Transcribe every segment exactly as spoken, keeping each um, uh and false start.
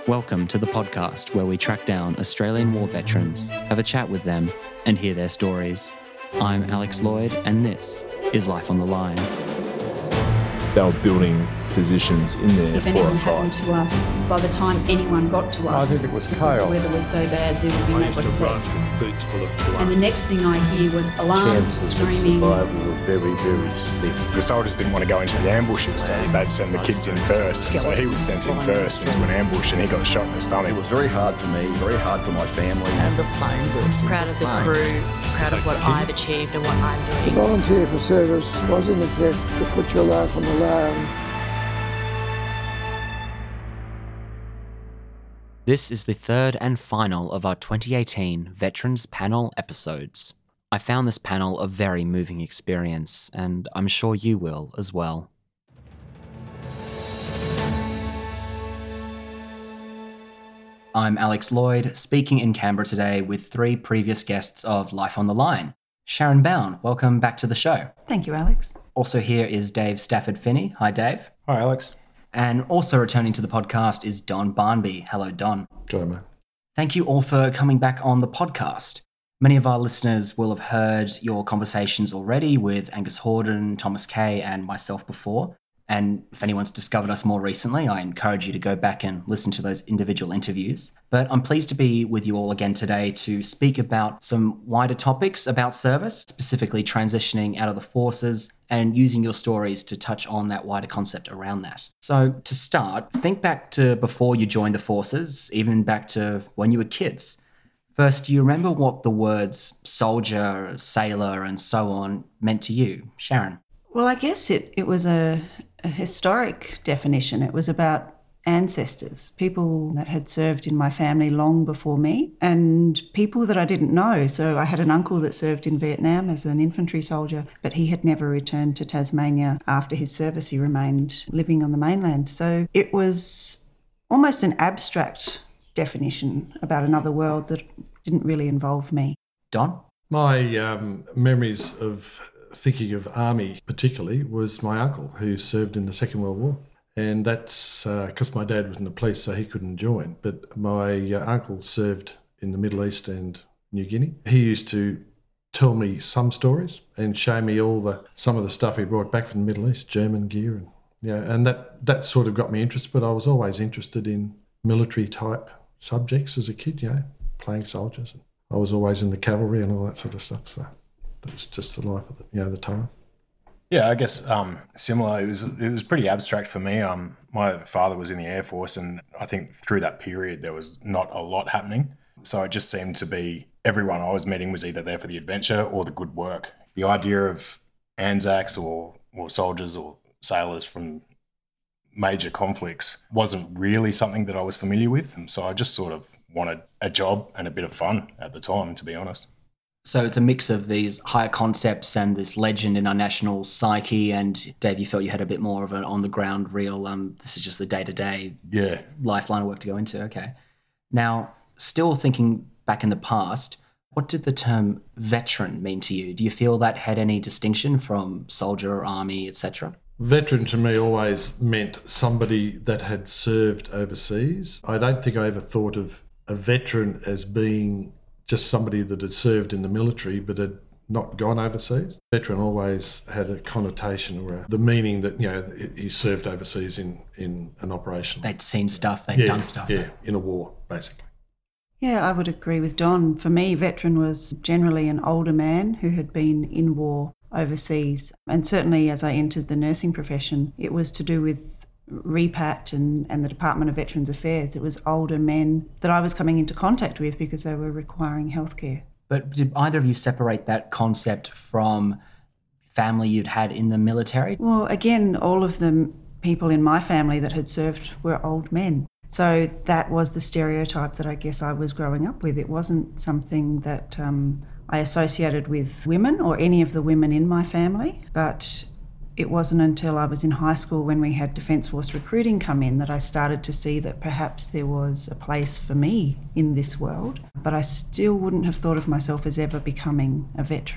Welcome to the podcast where we track down Australian war veterans, have a chat with them, and hear their stories. I'm Alex Lloyd, and this is Life on the Line. They were building positions in there if for anything a happened fight. to us, by the time anyone got to us, I think it was chaos. the weather was so bad there would be I used nobody to run left. with boots full of blood. And the next thing I hear was alarms, Chances of screaming. survival were very, very slim. The soldiers didn't want to go into the ambushes, so they'd send the kids in first. And so he was sent in first into an ambush and he got shot in the stomach. It was very hard for me, very hard for my family. And the plane burst into Proud of the flames. crew, proud of what I've achieved and what I'm To doing. volunteer for service was in effect to put your life on the line. This is the third and final of our twenty eighteen Veterans Panel episodes. I found this panel a very moving experience, and I'm sure you will as well. I'm Alex Lloyd, speaking in Canberra today with three previous guests of Life on the Line. Sharon Bown, welcome back to the show. Thank you, Alex. Also here is Dave Stafford-Finney. Hi, Dave. Hi, Alex. And also returning to the podcast is Don Barnby. Hello, Don. Go, mate. Thank you all for coming back on the podcast. Many of our listeners will have heard your conversations already with Angus Horden, Thomas Kay, and myself before. And if anyone's discovered us more recently, I encourage you to go back and listen to those individual interviews. But I'm pleased to be with you all again today to speak about some wider topics about service, specifically transitioning out of the forces and using your stories to touch on that wider concept around that. So to start, think back to before you joined the forces, even back to when you were kids. First, do you remember what the words soldier, sailor, and so on meant to you? Sharon? Well, I guess it, it was a, a historic definition. It was about ancestors, people that had served in my family long before me, and people that I didn't know. So I had an uncle that served in Vietnam as an infantry soldier, but he had never returned to Tasmania after his service. He remained living on the mainland. So it was almost an abstract definition about another world that didn't really involve me. Don? My um, memories of thinking of army particularly was my uncle who served in the Second World War. And that's because uh, my dad was in the police, so he couldn't join. But my uh, uncle served in the Middle East and New Guinea. He used to tell me some stories and show me all the some of the stuff he brought back from the Middle East, German gear, and yeah, and that that sort of got me interested. But I was always interested in military type subjects as a kid, you know, playing soldiers. I was always in the cavalry and all that sort of stuff. So that was just the life of the, you know, the time. Yeah, I guess um, similar. It was it was pretty abstract for me. Um, my father was in the Air Force, and I think through that period there was not a lot happening. So it just seemed to be everyone I was meeting was either there for the adventure or the good work. The idea of Anzacs or or soldiers or sailors from major conflicts wasn't really something that I was familiar with, and so I just sort of wanted a job and a bit of fun at the time, to be honest. So it's a mix of these higher concepts and this legend in our national psyche. And Dave, you felt you had a bit more of an on-the-ground real, um, this is just the day-to-day Yeah. lifeline of work to go into. Okay. Now, still thinking back in the past, what did the term veteran mean to you? Do you feel that had any distinction from soldier, army, et cetera? Veteran to me always meant somebody that had served overseas. I don't think I ever thought of a veteran as being just somebody that had served in the military but had not gone overseas. Veteran always had a connotation or a, the meaning that, you know, he served overseas in, in an operation. They'd seen stuff, they'd yeah, done stuff. Yeah, in a war, basically. Yeah, I would agree with Don. For me, veteran was generally an older man who had been in war overseas. And certainly as I entered the nursing profession, it was to do with REPAT and, and the Department of Veterans Affairs. It was older men that I was coming into contact with because they were requiring healthcare. But did either of you separate that concept from family you'd had in the military? Well, again, all of the people in my family that had served were old men. So that was the stereotype that I guess I was growing up with. It wasn't something that um, I associated with women or any of the women in my family, but it wasn't until I was in high school when we had Defence Force recruiting come in that I started to see that perhaps there was a place for me in this world, but I still wouldn't have thought of myself as ever becoming a veteran.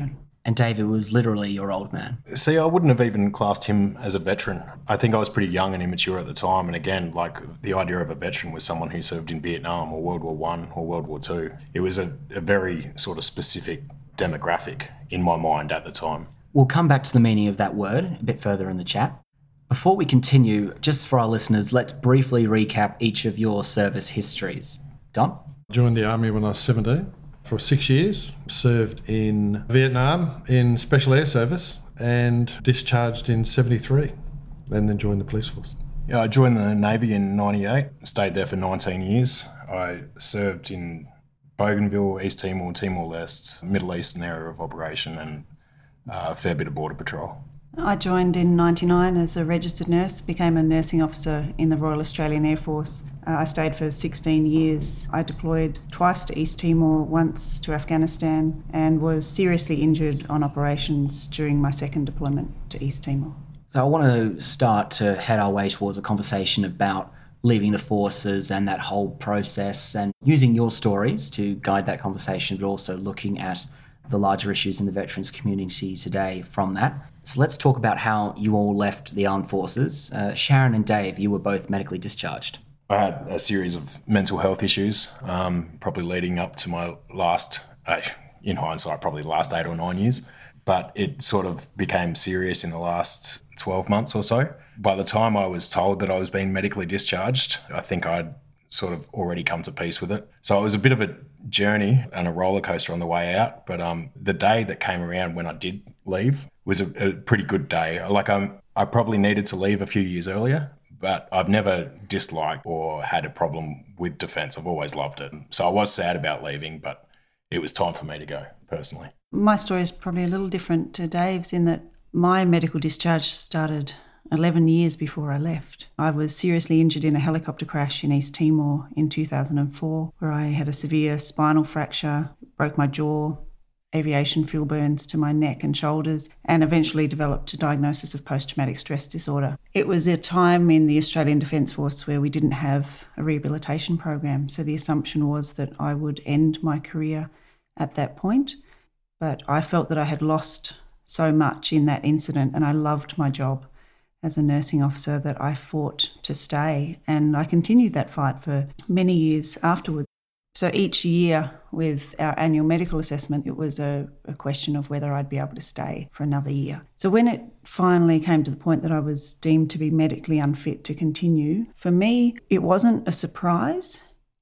And David was literally your old man. See, I wouldn't have even classed him as a veteran. I think I was pretty young and immature at the time. And again, like the idea of a veteran was someone who served in Vietnam or World War One or World War Two. It was a, a very sort of specific demographic in my mind at the time. We'll come back to the meaning of that word a bit further in the chat. Before we continue, just for our listeners, let's briefly recap each of your service histories. Don? I joined the Army when I was seventeen. For six years, served in Vietnam in Special Air Service and discharged in seventy-three and then joined the police force. Yeah, I joined the Navy in ninety-eight, stayed there for nineteen years. I served in Bougainville, East Timor, Timor-Leste, Middle Eastern area of operation and uh, a fair bit of border patrol. I joined in ninety-nine as a registered nurse, became a nursing officer in the Royal Australian Air Force. Uh, I stayed for sixteen years. I deployed twice to East Timor, once to Afghanistan, and was seriously injured on operations during my second deployment to East Timor. So I want to start to head our way towards a conversation about leaving the forces and that whole process and using your stories to guide that conversation, but also looking at the larger issues in the veterans community today from that. So let's talk about how you all left the armed forces. Uh, Sharon and Dave, you were both medically discharged. I had a series of mental health issues, um, probably leading up to my last, uh, in hindsight, probably the last eight or nine years. But it sort of became serious in the last twelve months or so. By the time I was told that I was being medically discharged, I think I'd sort of already come to peace with it. So it was a bit of a journey and a roller coaster on the way out. But um, the day that came around when I did leave was a, a pretty good day. Like I'm, I probably needed to leave a few years earlier, but I've never disliked or had a problem with defence. I've always loved it. So I was sad about leaving, but it was time for me to go personally. My story is probably a little different to Dave's in that my medical discharge started eleven years before I left. I was seriously injured in a helicopter crash in East Timor in two thousand four, where I had a severe spinal fracture, broke my jaw, aviation fuel burns to my neck and shoulders, and eventually developed a diagnosis of post-traumatic stress disorder. It was a time in the Australian Defence Force where we didn't have a rehabilitation program, so the assumption was that I would end my career at that point. But I felt that I had lost so much in that incident, and I loved my job as a nursing officer that I fought to stay, and I continued that fight for many years afterwards. So each year with our annual medical assessment, it was a, a question of whether I'd be able to stay for another year. So when it finally came to the point that I was deemed to be medically unfit to continue, for me, it wasn't a surprise,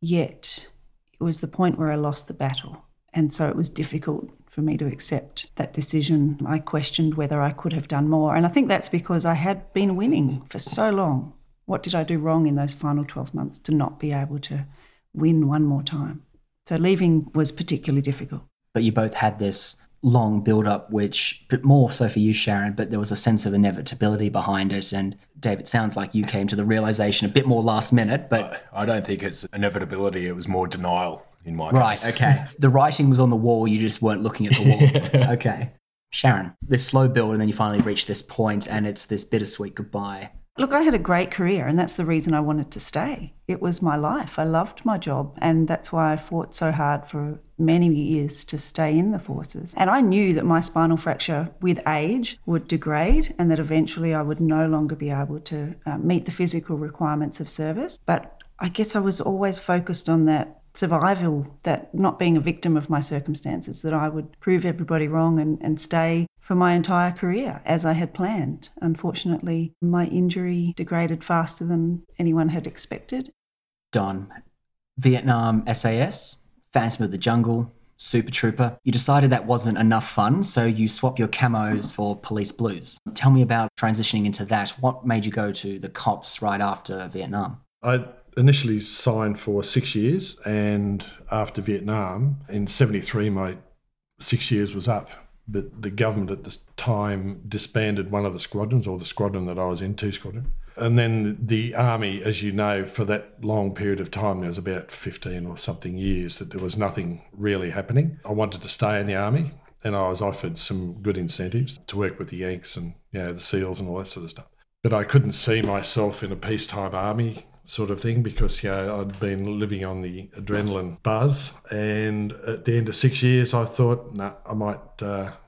yet it was the point where I lost the battle. And so it was difficult for me to accept that decision. I questioned whether I could have done more. And I think that's because I had been winning for so long. What did I do wrong in those final twelve months to not be able to win one more time? So leaving was particularly difficult. But you both had this long build-up, which, but more so for you, Sharon, but there was a sense of inevitability behind it. And Dave, it sounds like you came to the realization a bit more last minute, but... I don't think it's inevitability, it was more denial in my right, case. Okay. The writing was on the wall, you just weren't looking at the wall. Okay. Sharon, this slow build and then you finally reach this point and it's this bittersweet goodbye. Look, I had a great career and that's the reason I wanted to stay. It was my life. I loved my job and that's why I fought so hard for many years to stay in the forces. And I knew that my spinal fracture with age would degrade and that eventually I would no longer be able to uh, meet the physical requirements of service. But I guess I was always focused on that survival, that not being a victim of my circumstances, that I would prove everybody wrong and, and stay for my entire career as I had planned. Unfortunately, my injury degraded faster than anyone had expected. Don, Vietnam S A S, Phantom of the Jungle, Super Trooper. You decided that wasn't enough fun, so you swapped your camos for police blues. Tell me about transitioning into that. What made you go to the cops right after Vietnam? I initially signed for six years and after Vietnam, in seventy-three, my six years was up. But the government at the time disbanded one of the squadrons, or the squadron that I was in, two squadron. And then the army, as you know, for that long period of time, there was about fifteen or something years that there was nothing really happening. I wanted to stay in the army and I was offered some good incentives to work with the Yanks and, you know, the SEALs and all that sort of stuff. But I couldn't see myself in a peacetime army sort of thing because, you know, I'd been living on the adrenaline buzz. And at the end of six years, I thought, nah, I might uh,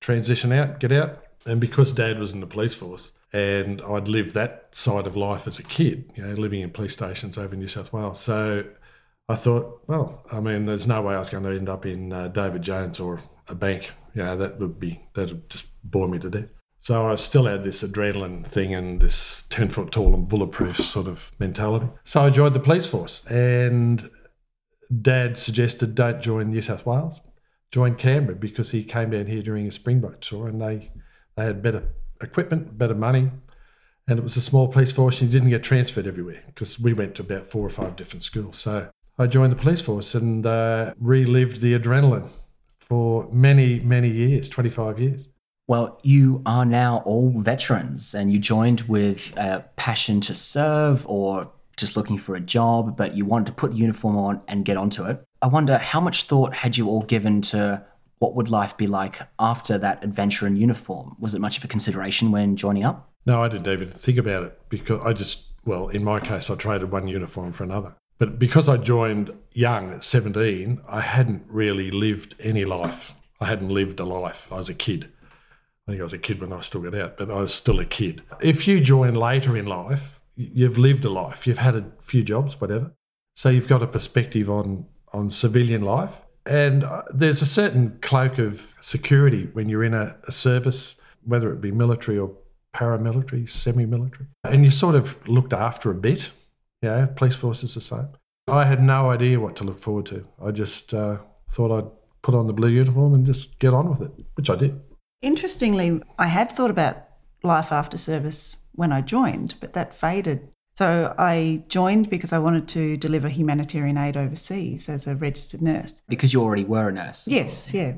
transition out, get out. And because Dad was in the police force and I'd lived that side of life as a kid, you know, living in police stations over in New South Wales. So I thought, well, I mean, there's no way I was going to end up in uh, David Jones or a bank. You know, that would be, that would just bore me to death. So I still had this adrenaline thing and this ten foot tall and bulletproof sort of mentality. So I joined the police force, and Dad suggested don't join New South Wales, join Canberra, because he came down here during a Springbok tour and they, they had better equipment, better money, and it was a small police force and you didn't get transferred everywhere because we went to about four or five different schools. So I joined the police force and uh, relived the adrenaline for many, many years, twenty-five years. Well, you are now all veterans and you joined with a passion to serve or just looking for a job, but you wanted to put the uniform on and get onto it. I wonder, how much thought had you all given to what would life be like after that adventure in uniform? Was it much of a consideration when joining up? No, I didn't even think about it because I just, well, in my case, I traded one uniform for another. But because I joined young at seventeen, I hadn't really lived any life. I hadn't lived a life. I was a kid. I think I was a kid when I still got out, but I was still a kid. If you join later in life, you've lived a life. You've had a few jobs, whatever. So you've got a perspective on, on civilian life. And there's a certain cloak of security when you're in a, a service, whether it be military or paramilitary, semi-military. And you're sort of looked after a bit. Yeah, police force is the same. I had no idea what to look forward to. I just uh, thought I'd put on the blue uniform and just get on with it, which I did. Interestingly, I had thought about life after service when I joined, but that faded. So I joined because I wanted to deliver humanitarian aid overseas as a registered nurse. Because you already were a nurse? Yes, yeah.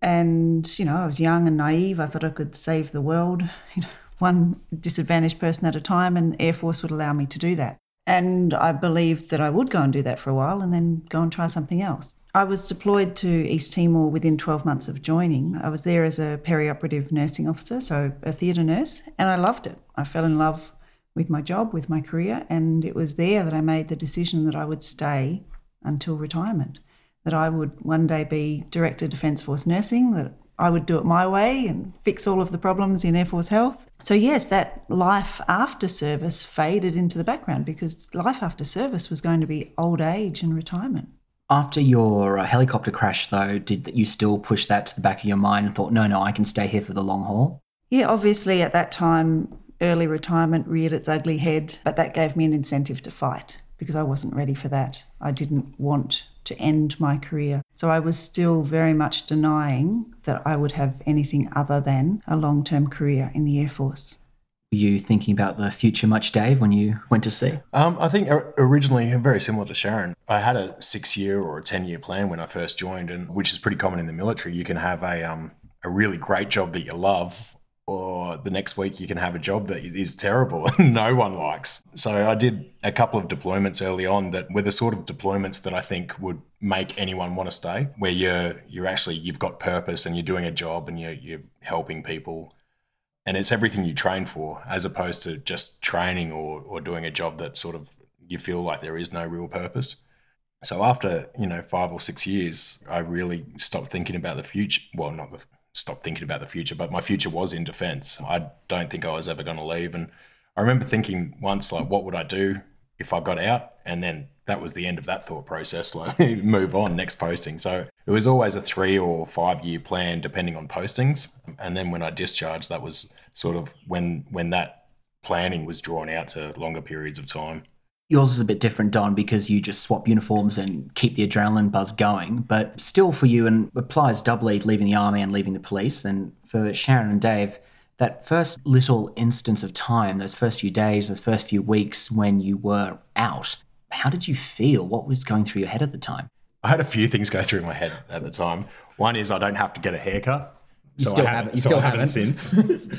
And, you know, I was young and naive. I thought I could save the world, you know, one disadvantaged person at a time, and the Air Force would allow me to do that. And I believed that I would go and do that for a while and then go and try something else. I was deployed to East Timor within twelve months of joining. I was there as a perioperative nursing officer, so a theatre nurse, and I loved it. I fell in love with my job, with my career, and it was there that I made the decision that I would stay until retirement, that I would one day be Director Defence Force Nursing, that I would do it my way and fix all of the problems in Air Force Health. So yes, that life after service faded into the background because life after service was going to be old age and retirement. After your uh, helicopter crash, though, did you still push that to the back of your mind and thought, no, no, I can stay here for the long haul? Yeah, obviously at that time, early retirement reared its ugly head, but that gave me an incentive to fight because I wasn't ready for that. I didn't want to end my career. So I was still very much denying that I would have anything other than a long-term career in the Air Force. Were you thinking about the future much, Dave, when you went to sea? Um, I think originally, very similar to Sharon, I had a six-year or a ten-year plan when I first joined, and which is pretty common in the military. You can have a um, a really great job that you love, or the next week you can have a job that is terrible and no one likes. So I did a couple of deployments early on that were the sort of deployments that I think would make anyone want to stay, where you're you're actually, you've got purpose and you're doing a job and you're, you're helping people. And it's everything you train for, as opposed to just training or, or doing a job that sort of you feel like there is no real purpose. So after, you know, five or six years, I really stopped thinking about the future. Well, not the, stopped thinking about the future, but my future was in defence. I don't think I was ever going to leave. And I remember thinking once, like, what would I do if I got out? And then that was the end of that thought process, like move on, next posting. So it was always a three or five year plan depending on postings. And then when I discharged, that was sort of when when that planning was drawn out to longer periods of time. Yours is a bit different, Don, because you just swap uniforms and keep the adrenaline buzz going. But still for you, and applies doubly leaving the army and leaving the police, and for Sharon and Dave, that first little instance of time, those first few days, those first few weeks when you were out, how did you feel? What was going through your head at the time? I had a few things go through my head at the time. One is I don't have to get a haircut. You so still I haven't. You so still I haven't since.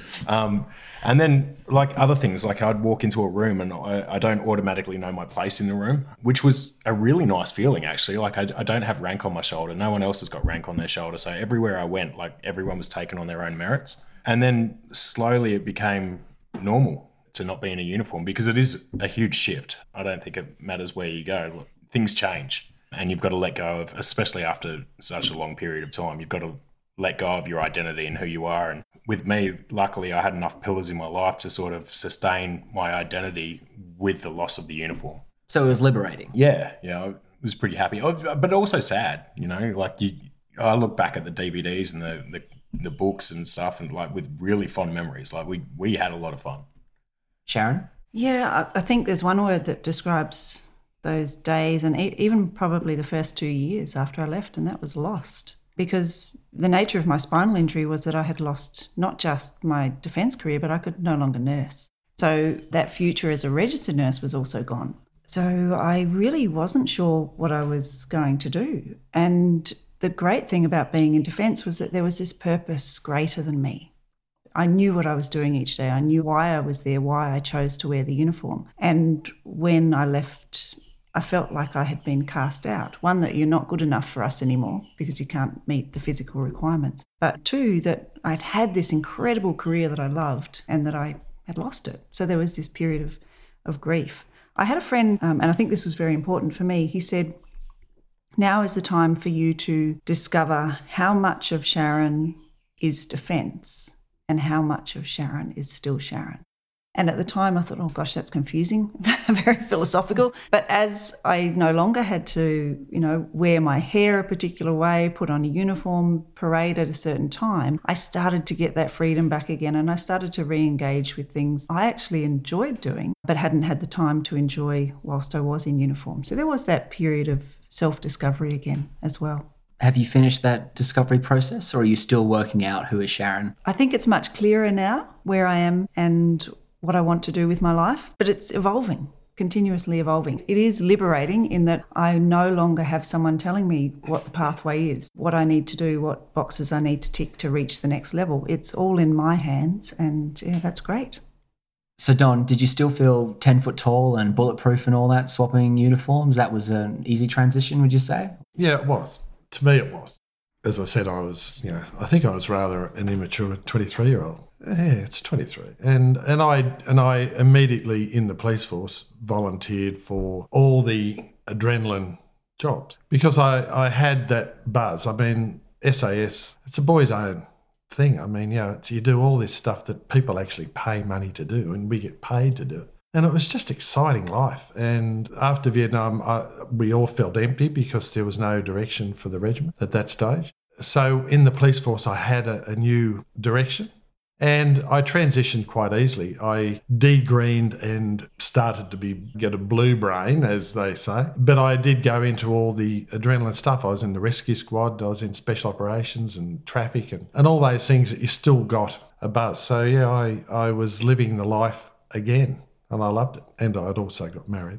um, and then, like other things, like I'd walk into a room and I, I don't automatically know my place in the room, which was a really nice feeling, actually. Like I, I don't have rank on my shoulder. No one else has got rank on their shoulder. So everywhere I went, like everyone was taken on their own merits. And then slowly it became normal to not be in a uniform because it is a huge shift. I don't think it matters where you go. Look, things change and you've got to let go of, especially after such a long period of time, you've got to let go of your identity and who you are. And with me, luckily, I had enough pillars in my life to sort of sustain my identity with the loss of the uniform. So it was liberating. Yeah, yeah, I was pretty happy, but also sad. You know, like you, I look back at the D V Ds and the the, the books and stuff, and like with really fond memories. Like we we had a lot of fun. Sharon? Yeah, I, I think there's one word that describes those days and e- even probably the first two years after I left, and that was lost. Because the nature of my spinal injury was that I had lost not just my defence career, but I could no longer nurse. So that future as a registered nurse was also gone. So I really wasn't sure what I was going to do. And the great thing about being in defence was that there was this purpose greater than me. I knew what I was doing each day. I knew why I was there, why I chose to wear the uniform. And when I left, I felt like I had been cast out. One, that you're not good enough for us anymore because you can't meet the physical requirements. But two, that I'd had this incredible career that I loved and that I had lost it. So there was this period of, of grief. I had a friend, um, and I think this was very important for me. He said, now is the time for you to discover how much of Sharon is defence and how much of Sharon is still Sharon. And at the time I thought, oh gosh, that's confusing, very philosophical. But as I no longer had to, you know, wear my hair a particular way, put on a uniform, parade at a certain time, I started to get that freedom back again, and I started to re-engage with things I actually enjoyed doing, but hadn't had the time to enjoy whilst I was in uniform. So there was that period of self-discovery again as well. Have you finished that discovery process, or are you still working out who is Sharon? I think it's much clearer now where I am and what I want to do with my life, but it's evolving, continuously evolving. It is liberating in that I no longer have someone telling me what the pathway is, what I need to do, what boxes I need to tick to reach the next level. It's all in my hands, and yeah, that's great. So Don, did you still feel ten foot tall and bulletproof and all that, swapping uniforms? That was an easy transition, would you say? Yeah, it was. To me, it was. As I said, I was, you know, I think I was rather an immature twenty-three-year-old. Yeah, it's twenty-three. And and I and I immediately in the police force volunteered for all the adrenaline jobs because I, I had that buzz. I mean, S A S, it's a boy's own thing. I mean, you know, it's, you do all this stuff that people actually pay money to do, and we get paid to do it. And it was just exciting life. And after Vietnam, I, we all felt empty because there was no direction for the regiment at that stage. So in the police force, I had a, a new direction. And I transitioned quite easily. I degreened and started to be get a blue brain, as they say. But I did go into all the adrenaline stuff. I was in the rescue squad. I was in special operations and traffic and, and all those things that you still got a buzz. So, yeah, I, I was living the life again, and I loved it. And I'd also got married,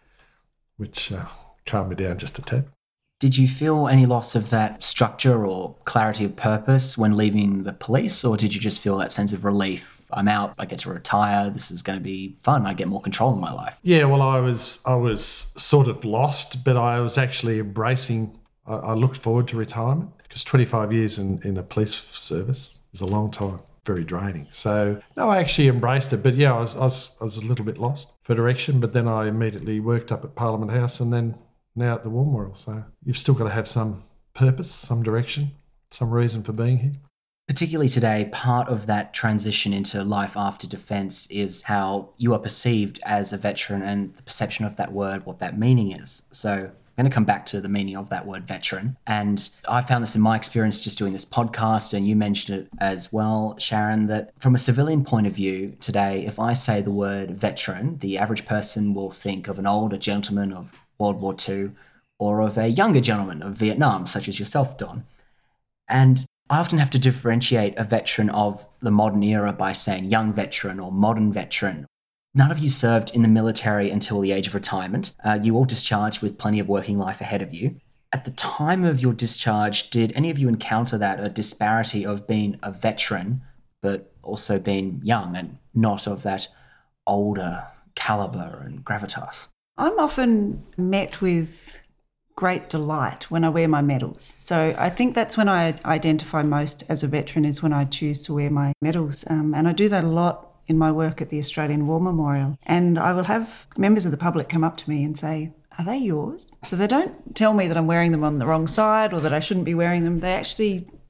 which uh, calmed me down just a tad. Did you feel any loss of that structure or clarity of purpose when leaving the police, or did you just feel that sense of relief? I'm out, I get to retire, this is going to be fun, I get more control in my life? Yeah, well, I was I was sort of lost, but I was actually embracing, I, I looked forward to retirement because twenty-five years in, in a police service is a long time, very draining. So, no, I actually embraced it, but yeah, I was, I was, I was a little bit lost for direction, but then I immediately worked up at Parliament House and then now at the War Memorial. So you've still got to have some purpose, some direction, some reason for being here. Particularly today, part of that transition into life after defence is how you are perceived as a veteran and the perception of that word, what that meaning is. So I'm going to come back to the meaning of that word veteran. And I found this in my experience just doing this podcast, and you mentioned it as well, Sharon, that from a civilian point of view today, if I say the word veteran, the average person will think of an older gentleman of World War Two, or of a younger gentleman of Vietnam, such as yourself, Don. And I often have to differentiate a veteran of the modern era by saying young veteran or modern veteran. None of you served in the military until the age of retirement. Uh, you all discharged with plenty of working life ahead of you. At the time of your discharge, did any of you encounter that, a disparity of being a veteran, but also being young and not of that older caliber and gravitas? I'm often met with great delight when I wear my medals. So I think that's when I identify most as a veteran, is when I choose to wear my medals. Um, and I do that a lot in my work at the Australian War Memorial. And I will have members of the public come up to me and say, are they yours? So they don't tell me that I'm wearing them on the wrong side or that I shouldn't be wearing them. They actually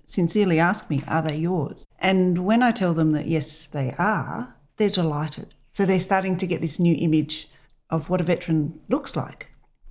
sincerely ask me, are they yours? And when I tell them that yes, they are, they're delighted. So they're starting to get this new image of what a veteran looks like.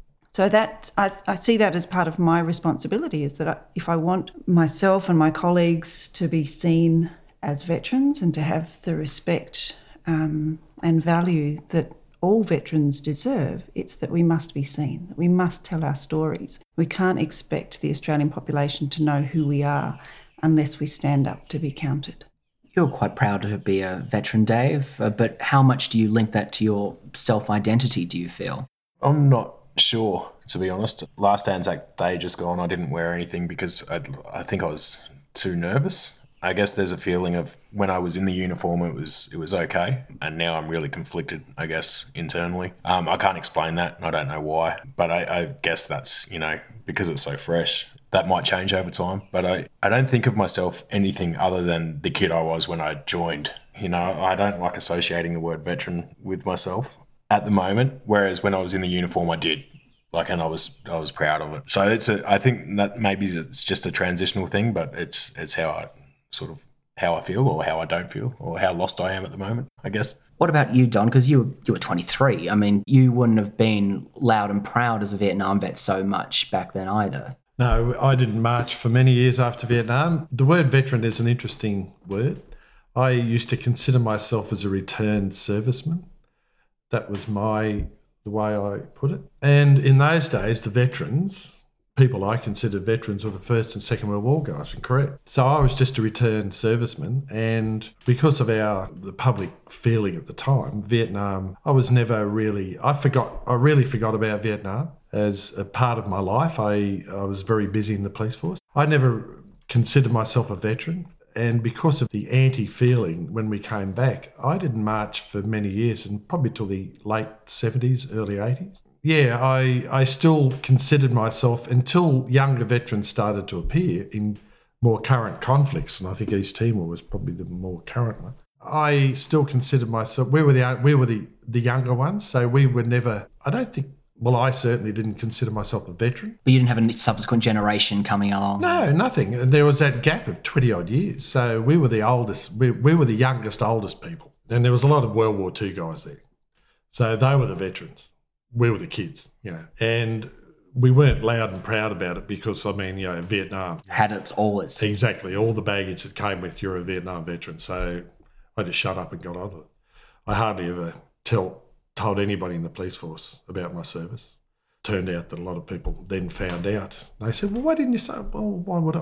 So that I, I see that as part of my responsibility, is that I, if I want myself and my colleagues to be seen as veterans and to have the respect um, and value that all veterans deserve, it's that we must be seen, that we must tell our stories. We can't expect the Australian population to know who we are unless we stand up to be counted. You're quite proud to be a veteran, Dave, uh, but how much do you link that to your self-identity, do you feel? I'm not sure, to be honest. Last Anzac Day just gone, I didn't wear anything because I, I think I was too nervous. I guess there's a feeling of when I was in the uniform, it was it was okay, and now I'm really conflicted, I guess, internally. Um, I can't explain that, and I don't know why, but I, I guess that's, you know, because it's so fresh. That might change over time, but I, I don't think of myself anything other than the kid I was when I joined. You know, I don't like associating the word veteran with myself at the moment, whereas when I was in the uniform, I did. Like, and I was I was proud of it. So it's a, I think that maybe it's just a transitional thing, but it's it's how I sort of how I feel, or how I don't feel, or how lost I am at the moment, I guess. What about you, Don? Because you were, you were twenty-three. I mean, you wouldn't have been loud and proud as a Vietnam vet so much back then either. No, I didn't march for many years after Vietnam. The word veteran is an interesting word. I used to consider myself as a returned serviceman. That was my the way I put it. And in those days, the veterans, people I considered veterans, were the First and Second World War guys in Korea. So I was just a returned serviceman, and because of our the public feeling at the time, Vietnam, I was never really, I forgot, I really forgot about Vietnam. As a part of my life, I, I was very busy in the police force. I never considered myself a veteran. And because of the anti-feeling when we came back, I didn't march for many years, and probably till the late seventies, early eighties. Yeah, I, I still considered myself, until younger veterans started to appear in more current conflicts, and I think East Timor was probably the more current one. I still considered myself, we were the we were the, the younger ones, so we were never, I don't think, well, I certainly didn't consider myself a veteran. But you didn't have a subsequent generation coming along? No, nothing. There was that gap of twenty-odd years. So we were the oldest, we, we were the youngest, oldest people. And there was a lot of World War Two guys there. So they were the veterans. We were the kids, you know. And we weren't loud and proud about it because, I mean, you know, Vietnam had its all its... Exactly. All the baggage that came with you're a Vietnam veteran. So I just shut up and got on with it. I hardly ever tell... told anybody in the police force about my service. Turned out that a lot of people then found out. They said, well, why didn't you say? Well, why would I?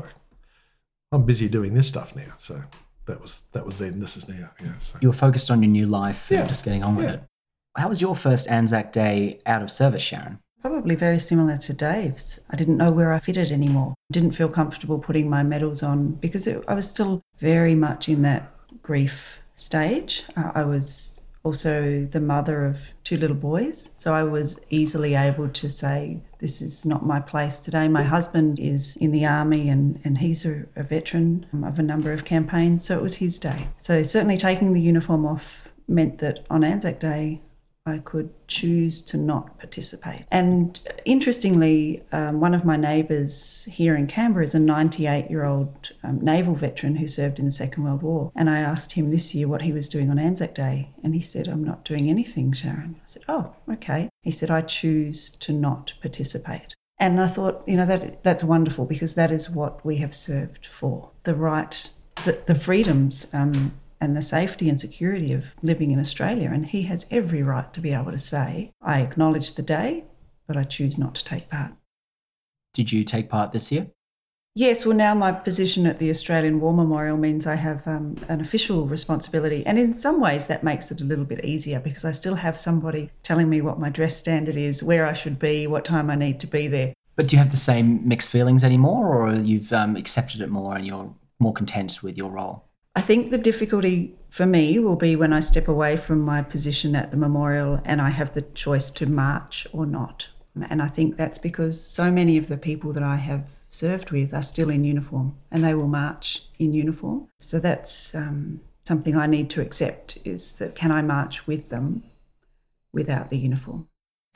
I'm busy doing this stuff now. So that was that was then, this is now. Yeah, so. You were focused on your new life yeah. and just getting on with yeah. it. How was your first Anzac Day out of service, Sharon? Probably very similar to Dave's. I didn't know where I fitted anymore. Didn't feel comfortable putting my medals on because it, I was still very much in that grief stage. Uh, I was also the mother of two little boys, so I was easily able to say, this is not my place today. My husband is in the army and, and he's a, a veteran of a number of campaigns, so it was his day. So certainly taking the uniform off meant that on Anzac Day I could choose to not participate. And interestingly, um, one of my neighbours here in Canberra is a ninety-eight-year-old um, naval veteran who served in the Second World War. And I asked him this year what he was doing on Anzac Day. And he said, I'm not doing anything, Sharon. I said, oh, okay. He said, I choose to not participate. And I thought, you know, that that's wonderful because that is what we have served for. The right, the, the freedoms, um, and the safety and security of living in Australia. And he has every right to be able to say, I acknowledge the day, but I choose not to take part. Did you take part this year? Yes, well, now my position at the Australian War Memorial means I have um, an official responsibility. And in some ways that makes it a little bit easier because I still have somebody telling me what my dress standard is, where I should be, what time I need to be there. But do you have the same mixed feelings anymore, or you've um, accepted it more and you're more content with your role? I think the difficulty for me will be when I step away from my position at the memorial and I have the choice to march or not. And I think that's because so many of the people that I have served with are still in uniform and they will march in uniform. So that's um, something I need to accept, is that can I march with them without the uniform?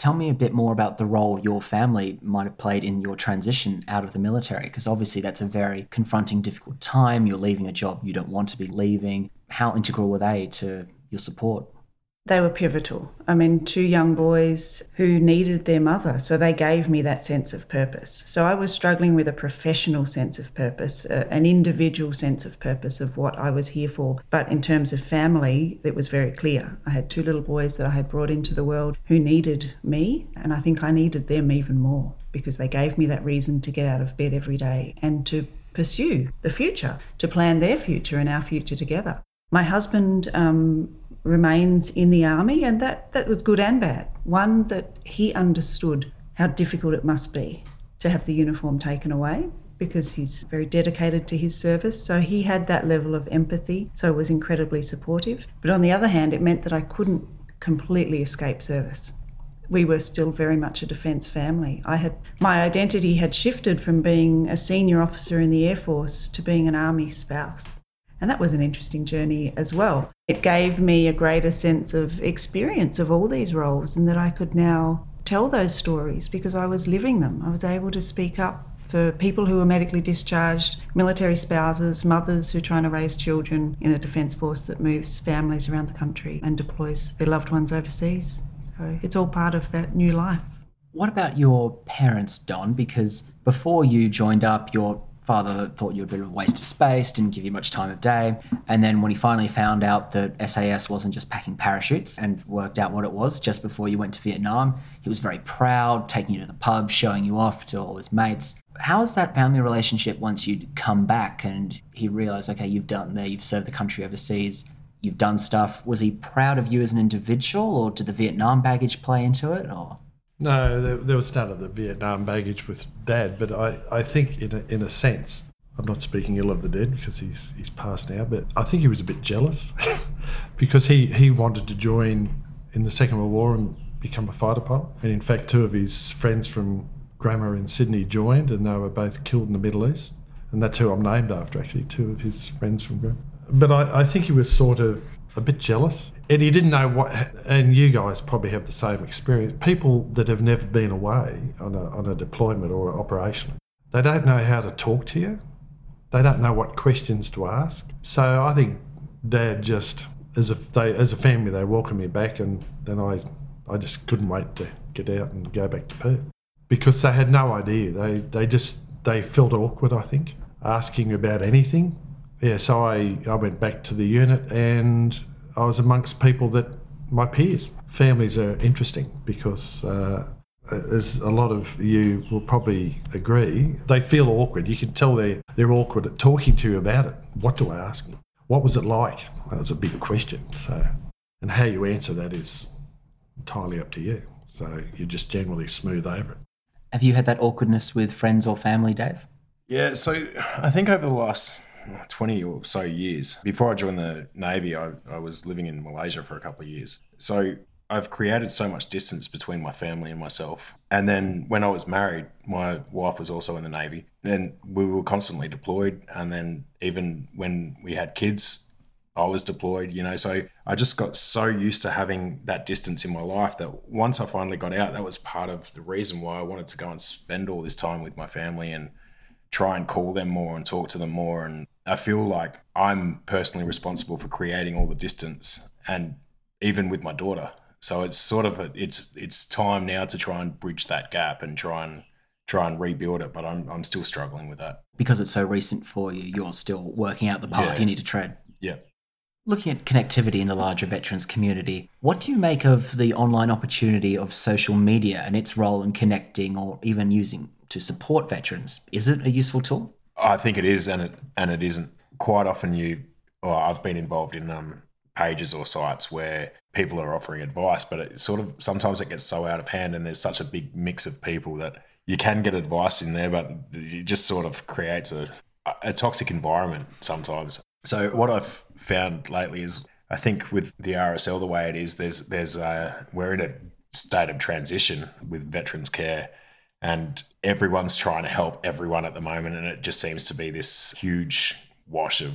Tell me a bit more about the role your family might have played in your transition out of the military, because obviously that's a very confronting, difficult time. You're leaving a job you don't want to be leaving. How integral were they to your support? They were pivotal. I mean, two young boys who needed their mother, so they gave me that sense of purpose. So I was struggling with a professional sense of purpose, uh, an individual sense of purpose of what I was here for. But in terms of family, it was very clear. I had two little boys that I had brought into the world who needed me, and I think I needed them even more because they gave me that reason to get out of bed every day and to pursue the future, to plan their future and our future together. My husband um, remains in the army, and that, that was good and bad. One, that he understood how difficult it must be to have the uniform taken away because he's very dedicated to his service. So he had that level of empathy, so was incredibly supportive. But on the other hand, it meant that I couldn't completely escape service. We were still very much a defence family. I had my identity had shifted from being a senior officer in the Air Force to being an army spouse. And that was an interesting journey as well. It gave me a greater sense of experience of all these roles and that I could now tell those stories because I was living them. I was able to speak up for people who were medically discharged, military spouses, mothers who are trying to raise children in a defence force that moves families around the country and deploys their loved ones overseas. So it's all part of that new life. What about your parents, Don? Because before you joined up, your father thought you were a bit of a waste of space, didn't give you much time of day. And then when he finally found out that S A S wasn't just packing parachutes and worked out what it was just before you went to Vietnam, he was very proud, taking you to the pub, showing you off to all his mates. How was that family relationship once you'd come back and he realised, okay, you've done there, you've served the country overseas, you've done stuff. Was he proud of you as an individual, or did the Vietnam baggage play into it? Or No, there, there was none of the Vietnam baggage with Dad, but I, I think in a, in a sense, I'm not speaking ill of the dead because he's he's passed now, but I think he was a bit jealous because he, he wanted to join in the Second World War and become a fighter pilot. And in fact, two of his friends from Grammar in Sydney joined, and they were both killed in the Middle East. And that's who I'm named after, actually, two of his friends from Grammar. But I, I think he was sort of a bit jealous, and he didn't know what, and you guys probably have the same experience. People that have never been away on a, on a deployment or operation, they don't know how to talk to you. They don't know what questions to ask. So I think Dad just, as a, they, as a family, they welcomed me back, and then I, I just couldn't wait to get out and go back to Perth because they had no idea. They, they just, they felt awkward, I think, asking about anything. Yeah, so I, I went back to the unit and I was amongst people that, my peers. Families are interesting because, uh, as a lot of you will probably agree, they feel awkward. You can tell they're, they're awkward at talking to you about it. What do I ask them? What was it like? That was a big question. So, and how you answer that is entirely up to you. So you just generally smooth over it. have you had that awkwardness with friends or family, Dave? Yeah, so I think over the last twenty or so years, before I joined the Navy, I, I was living in Malaysia for a couple of years. So I've created so much distance between my family and myself. And then when I was married, my wife was also in the Navy, and we were constantly deployed. And then even when we had kids, I was deployed, you know, so I just got so used to having that distance in my life that once I finally got out, that was part of the reason why I wanted to go and spend all this time with my family and try and call them more and talk to them more. And I feel like I'm personally responsible for creating all the distance, and even with my daughter. So it's sort of a, it's it's time now to try and bridge that gap and try and try and rebuild it, but I'm I'm still struggling with that. Because it's so recent for you, you're still working out the path Yeah. you need to tread. Yeah. Looking at connectivity in the larger veterans community, what do you make of the online opportunity of social media and its role in connecting or even using to support veterans? Is it a useful tool? I think it is, and it and it isn't. Quite often you, or I've been involved in um, pages or sites where people are offering advice, but it sort of, sometimes it gets so out of hand and there's such a big mix of people that you can get advice in there, but it just sort of creates a, a toxic environment sometimes. So what I've found lately is, I think with the R S L the way it is, there's there's uh, we're in a state of transition with veterans care, and everyone's trying to help everyone at the moment, and it just seems to be this huge wash of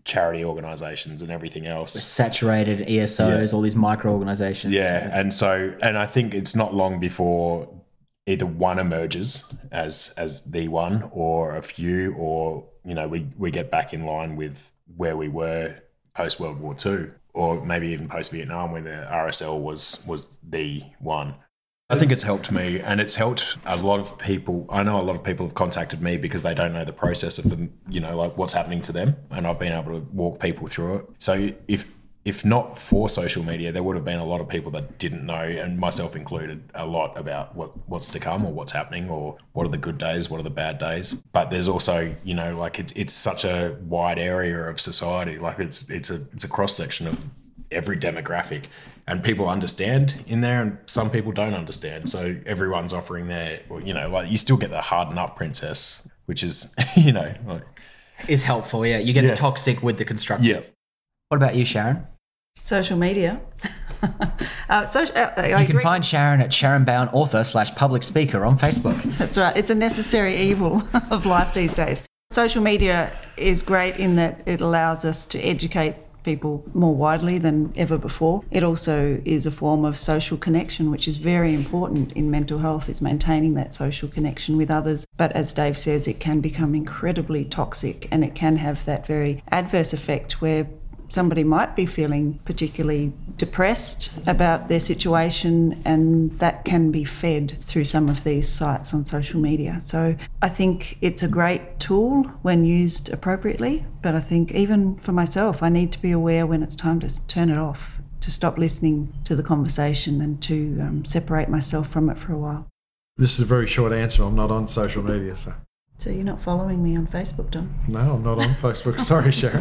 charity organisations and everything else. Saturated E S Os, Yeah. all these micro organisations. Yeah, and so and I think it's not long before either one emerges as as the one, or a few, or you know we we get back in line with where we were post World War Two, or maybe even post Vietnam, when the R S L was was the one. I think it's helped me, and it's helped a lot of people. I know a lot of people have contacted me because they don't know the process of them, you know, like what's happening to them, and I've been able to walk people through it. So if if not for social media, there would have been a lot of people that didn't know, and myself included, a lot about what what's to come, or what's happening, or what are the good days, what are the bad days. But there's also, you know, like it's it's such a wide area of society. Like it's it's a it's a cross section of every demographic, and people understand in there, and some people don't understand. So everyone's offering their, you know, like you still get the harden up princess, which is, you know, like, Is helpful, yeah. You get Yeah. the toxic with the constructive. yeah. What about you, Sharon? Social media. uh, so, uh, I You agree. can find Sharon at Sharon Bowen, author slash public speaker on Facebook. That's right. It's a necessary evil of life these days. Social media is great in that it allows us to educate people more widely than ever before. It also is a form of social connection, which is very important in mental health. It's maintaining that social connection with others. But as Dave says, it can become incredibly toxic, and it can have that very adverse effect where somebody might be feeling particularly depressed about their situation, and that can be fed through some of these sites on social media. So I think it's a great tool when used appropriately, but I think even for myself, I need to be aware when it's time to turn it off, to stop listening to the conversation, and to um, separate myself from it for a while. This is a very short answer. I'm not on social media, so So you're not following me on Facebook, Don? no, I'm not on Facebook. Sorry, Sharon.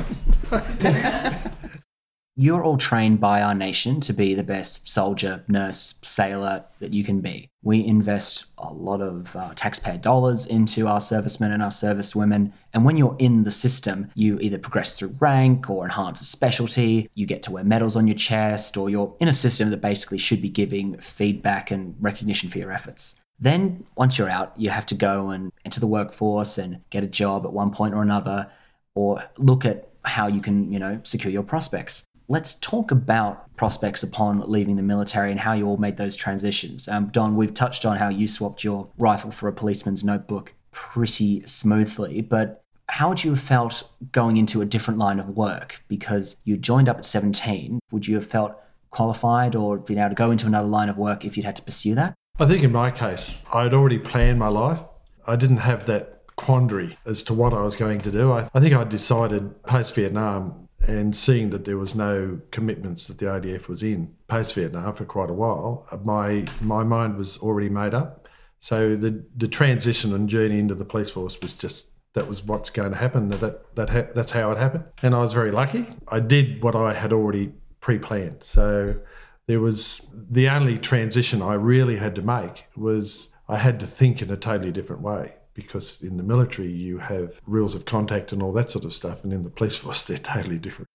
You're all trained by our nation to be the best soldier, nurse, sailor that you can be. We invest a lot of uh, taxpayer dollars into our servicemen and our servicewomen. And when you're in the system, you either progress through rank or enhance a specialty, you get to wear medals on your chest, or you're in a system that basically should be giving feedback and recognition for your efforts. Then once you're out, you have to go and enter the workforce and get a job at one point or another, or look at how you can, you know, secure your prospects. Let's talk about prospects upon leaving the military and how you all made those transitions. Um, Don, we've touched on how you swapped your rifle for a policeman's notebook pretty smoothly, but how would you have felt going into a different line of work? Because you joined up at seventeen. Would you have felt qualified or been able to go into another line of work if you'd had to pursue that? I think in my case, I'd already planned my life. I didn't have that quandary as to what I was going to do. I, I think I decided post-Vietnam, and seeing that there was no commitments that the A D F was in post-Vietnam for quite a while, my my mind was already made up. So the the transition and journey into the police force was just, that was what's going to happen. That that ha- that's how it happened. And I was very lucky. I did what I had already pre-planned. So there was, the only transition I really had to make was I had to think in a totally different way, because in the military you have rules of contact and all that sort of stuff, and in the police force they're totally different.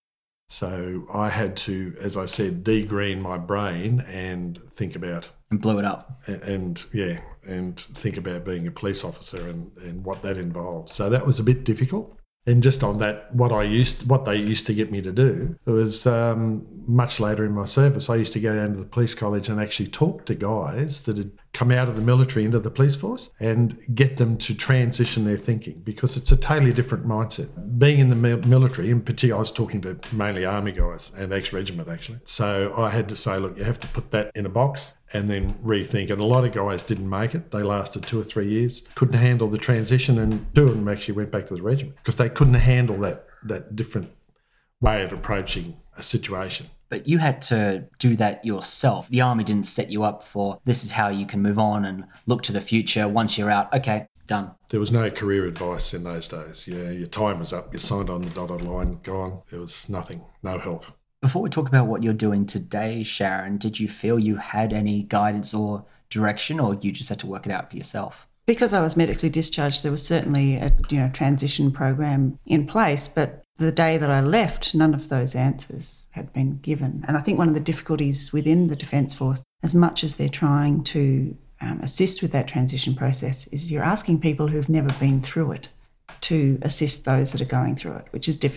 So I had to, as I said, degreen my brain and think about... And blew it up. And, and yeah, and think about being a police officer and, and what that involves. So that was a bit difficult. And just on that, what I used, what they used to get me to do, it was um, much later in my service. I used to go down to the police college and actually talk to guys that had come out of the military into the police force and get them to transition their thinking, because it's a totally different mindset. Being in the military, in particular, I was talking to mainly army guys and ex-regiment actually. So I had to say, look, you have to put that in a box and then rethink. And a lot of guys didn't make it. They lasted two or three years, couldn't handle the transition, and two of them actually went back to the regiment because they couldn't handle that that different way of approaching a situation. But you had to do that yourself. The army didn't set you up for, this is how you can move on and look to the future. Once you're out, okay, done. There was no career advice in those days. Yeah, your time was up. You signed on the dotted line, gone. There was nothing, no help. Before we talk about what you're doing today, Sharon, did you feel you had any guidance or direction, or you just had to work it out for yourself? Because I was medically discharged, there was certainly a you know transition program in place, but the day that I left, none of those answers had been given. And I think one of the difficulties within the Defence Force, as much as they're trying to um, assist with that transition process, is you're asking people who've never been through it to assist those that are going through it, which is difficult.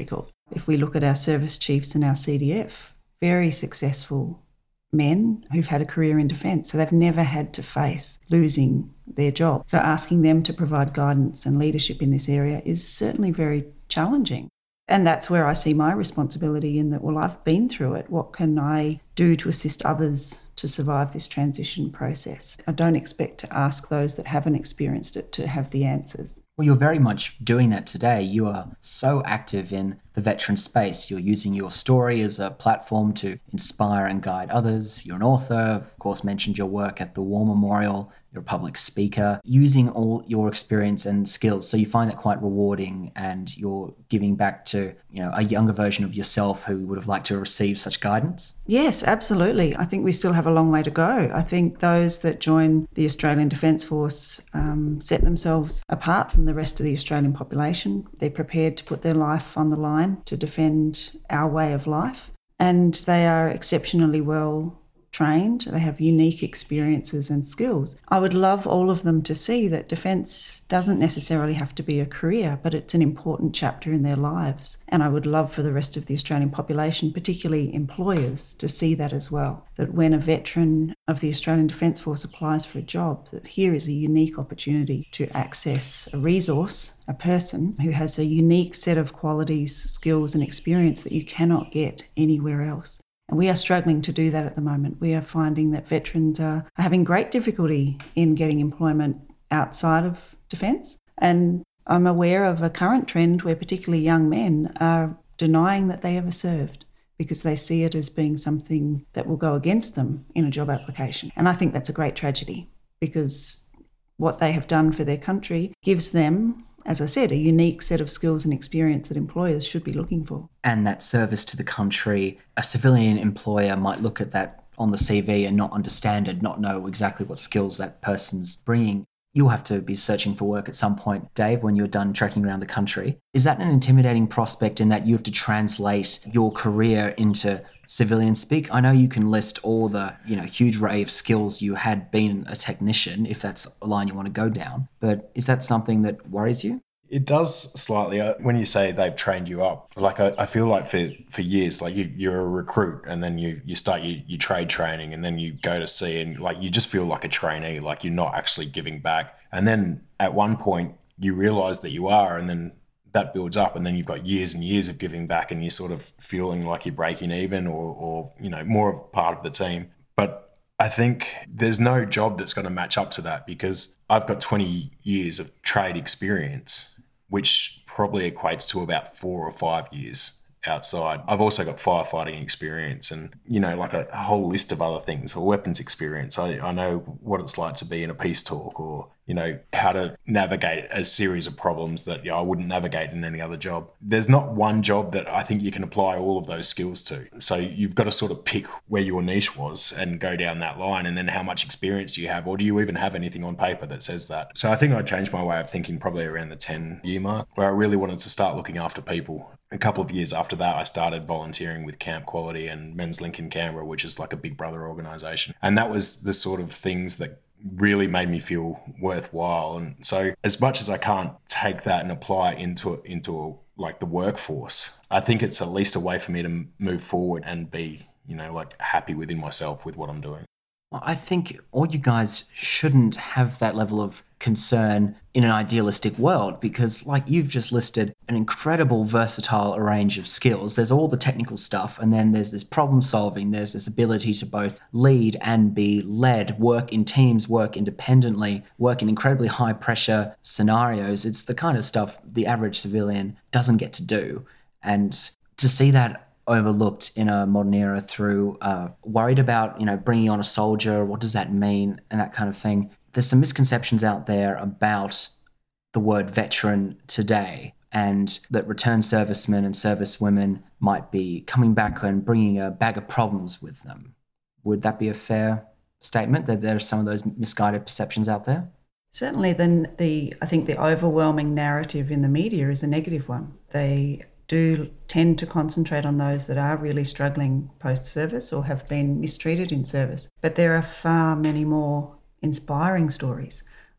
If we look at our service chiefs and our C D F, very successful men who've had a career in defence, so they've never had to face losing their job. So asking them to provide guidance and leadership in this area is certainly very challenging. And that's where I see my responsibility in that, well, I've been through it. What can I do to assist others to survive this transition process? I don't expect to ask those that haven't experienced it to have the answers. Well, you're very much doing that today. You are so active in the veteran space. You're using your story as a platform to inspire and guide others. You're an author, of course, mentioned your work at the War Memorial. You're a public speaker, using all your experience and skills. So you find that quite rewarding, and you're giving back to, you know, a younger version of yourself who would have liked to receive such guidance. Yes, absolutely. I think we still have a long way to go. I think those that join the Australian Defence Force um, set themselves apart from the rest of the Australian population. They're prepared to put their life on the line to defend our way of life, and they are exceptionally well trained. They have unique experiences and skills. I would love all of them to see that defence doesn't necessarily have to be a career, but it's an important chapter in their lives. And I would love for the rest of the Australian population, particularly employers, to see that as well. That when a veteran of the Australian Defence Force applies for a job, that here is a unique opportunity to access a resource, a person who has a unique set of qualities, skills and experience that you cannot get anywhere else. And we are struggling to do that at the moment. We are finding that veterans are having great difficulty in getting employment outside of defence. And I'm aware of a current trend where particularly young men are denying that they ever served because they see it as being something that will go against them in a job application. And I think that's a great tragedy, because what they have done for their country gives them, as I said, a unique set of skills and experience that employers should be looking for. And that service to the country, a civilian employer might look at that on the C V and not understand it, not know exactly what skills that person's bringing. You'll have to be searching for work at some point, Dave, when you're done trekking around the country. Is that an intimidating prospect in that you have to translate your career into civilian speak? I know you can list all the, you know, huge array of skills you had being a technician, if that's a line you want to go down, but is that something that worries you? It does slightly. Uh, when you say they've trained you up, like I, I feel like for, for years, like you, you're a recruit and then you, you start your, your trade training and then you go to sea and like you just feel like a trainee, like you're not actually giving back. And then at one point you realise that you are, and then that builds up, and then you've got years and years of giving back and you're sort of feeling like you're breaking even or, or you know, more of part of the team. But I think there's no job that's going to match up to that, because I've got twenty years of trade experience, which probably equates to about four or five years outside. I've also got firefighting experience and, you know, like a, a whole list of other things, or weapons experience. I, I know what it's like to be in a peace talk, or, you know, how to navigate a series of problems that, you know, I wouldn't navigate in any other job. There's not one job that I think you can apply all of those skills to. So you've got to sort of pick where your niche was and go down that line, and then how much experience do you have, or do you even have anything on paper that says that? So I think I changed my way of thinking probably around the ten year mark, where I really wanted to start looking after people. A couple of years after that, I started volunteering with Camp Quality and Men's Link in Canberra, which is like a Big Brother organisation. And that was the sort of things that really made me feel worthwhile. And so as much as I can't take that and apply it into, into like the workforce, I think it's at least a way for me to move forward and be, you know, like happy within myself with what I'm doing. Well, I think all you guys shouldn't have that level of concern in an idealistic world, because like you've just listed an incredible versatile range of skills. There's all the technical stuff, and then there's this problem solving, there's this ability to both lead and be led, work in teams, work independently, work in incredibly high pressure scenarios. It's the kind of stuff the average civilian doesn't get to do. And to see that overlooked in a modern era through uh, worried about, you know, bringing on a soldier, what does that mean, and that kind of thing. There's some misconceptions out there about the word veteran today, and that returned servicemen and servicewomen might be coming back and bringing a bag of problems with them. Would that be a fair statement, that there are some of those misguided perceptions out there? Certainly, then the I think the overwhelming narrative in the media is a negative one. They do tend to concentrate on those that are really struggling post-service or have been mistreated in service. But there are far many more inspiring stories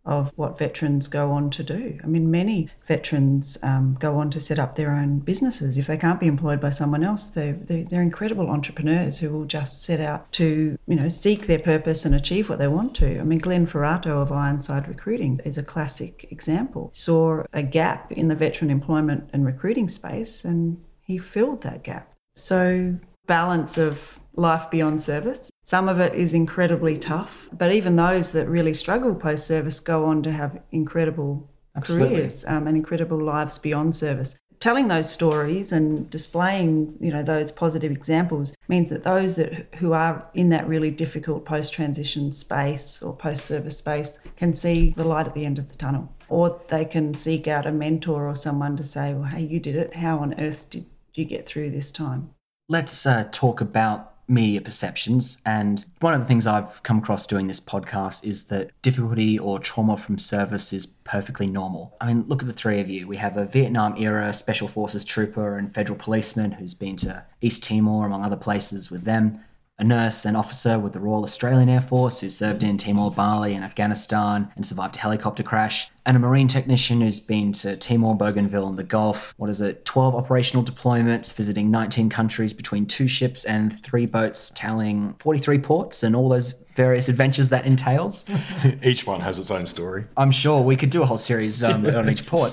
of what veterans go on to do. I mean, many veterans um, go on to set up their own businesses. If they can't be employed by someone else, they're, they're, they're incredible entrepreneurs who will just set out to, you know, seek their purpose and achieve what they want to. I mean, Glenn Ferrato of Ironside Recruiting is a classic example. Saw a gap in the veteran employment and recruiting space, and he filled that gap. So balance of life beyond service. Some of it is incredibly tough, but even those that really struggle post-service go on to have incredible Absolutely. careers um, and incredible lives beyond service. Telling those stories and displaying, you know, those positive examples means that those that who are in that really difficult post-transition space or post-service space can see the light at the end of the tunnel, or they can seek out a mentor or someone to say, well, hey, you did it. How on earth did you get through this time? Let's uh, talk about media perceptions. And one of the things I've come across doing this podcast is that difficulty or trauma from service is perfectly normal. I mean, look at the three of you. We have a Vietnam era Special Forces trooper and federal policeman who's been to East Timor, among other places with them. A nurse and officer with the Royal Australian Air Force who served in Timor, Bali and Afghanistan and survived a helicopter crash. And a marine technician who's been to Timor, Bougainville and the Gulf. What is it? twelve operational deployments, visiting nineteen countries between two ships and three boats, tallying forty-three ports and all those various adventures that entails. Each one has its own story. I'm sure we could do a whole series um, on each port.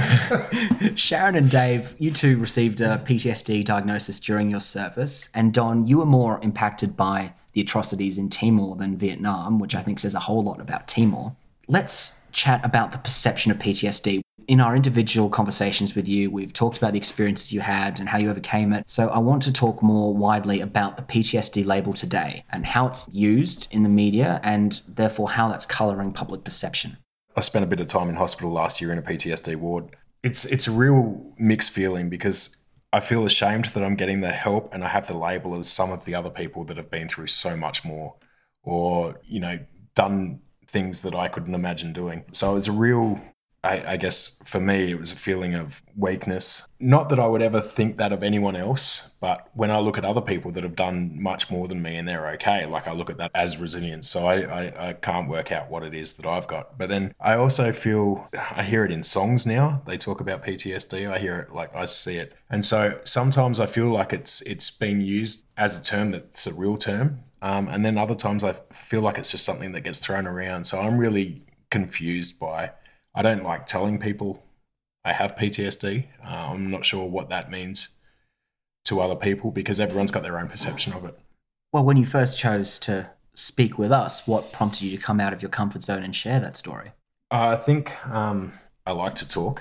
Sharon and Dave, you two received a P T S D diagnosis during your service. And Don, you were more impacted by the atrocities in Timor than Vietnam, which I think says a whole lot about Timor. Let's chat about the perception of P T S D. In our individual conversations with you, we've talked about the experiences you had and how you overcame it. So I want to talk more widely about the P T S D label today and how it's used in the media and therefore how that's colouring public perception. I spent a bit of time in hospital last year in a P T S D ward. It's it's a real mixed feeling because I feel ashamed that I'm getting the help and I have the label as some of the other people that have been through so much more or, you know, done things that I couldn't imagine doing. So it was a real, I, I guess for me, it was a feeling of weakness. Not that I would ever think that of anyone else, but when I look at other people that have done much more than me and they're okay, like I look at that as resilience. So I, I, I can't work out what it is that I've got. But then I also feel, I hear it in songs now. They talk about P T S D. I hear it, like I see it. And so sometimes I feel like it's it's been used as a term that's a real term. Um, and then other times I feel like it's just something that gets thrown around. So I'm really confused by, I don't like telling people I have P T S D. Uh, I'm not sure what that means to other people because everyone's got their own perception of it. Well, when you first chose to speak with us, what prompted you to come out of your comfort zone and share that story? Uh, I think um, I like to talk.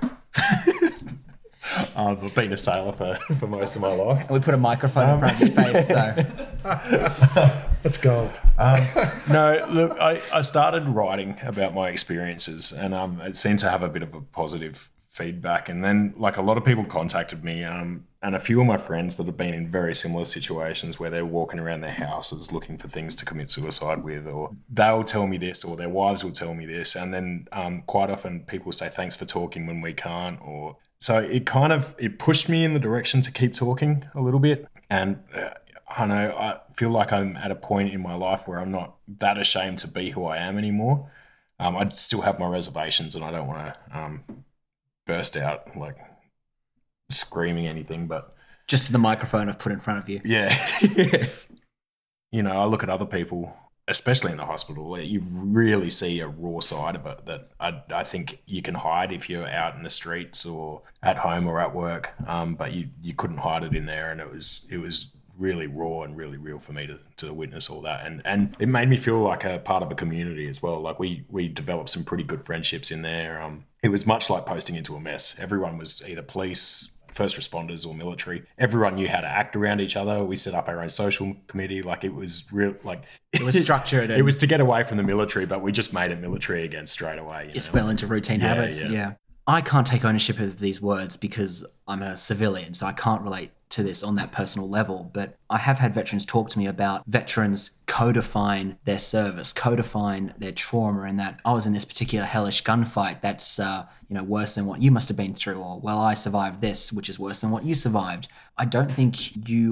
Um, I've been a sailor for, for most of my life. And we put a microphone um, in front of your face, so... That's gold. Um, no, look, I, I started writing about my experiences and um, it seemed to have a bit of a positive feedback. And then, like, a lot of people contacted me um, and a few of my friends that have been in very similar situations where they're walking around their houses looking for things to commit suicide with, or they'll tell me this or their wives will tell me this. And then um, quite often people say, thanks for talking when we can't, or... So it kind of, it pushed me in the direction to keep talking a little bit. And uh, I know, I feel like I'm at a point in my life where I'm not that ashamed to be who I am anymore. Um, I still have my reservations and I don't want to um, burst out like screaming anything, but... Just the microphone I've put in front of you. Yeah. You know, I look at other people, especially in the hospital, you really see a raw side of it that I, I think you can hide if you're out in the streets or at home or at work, um, but you, you couldn't hide it in there, and it was it was really raw and really real for me to, to witness all that, and and it made me feel like a part of a community as well. Like we we developed some pretty good friendships in there. Um, it was much like posting into a mess. Everyone was either police, first responders or military. Everyone knew how to act around each other. We set up our own social committee. Like it was real, like it was structured. It was to get away from the military, but we just made it military again straight away. You just know? fell into routine yeah, habits. Yeah. yeah. I can't take ownership of these words because I'm a civilian, so I can't relate to this on that personal level. But I have had veterans talk to me about veterans codifying their service, codifying their trauma, and that I was in this particular hellish gunfight that's uh, you know worse than what you must have been through, or well, I survived this, which is worse than what you survived. I don't think you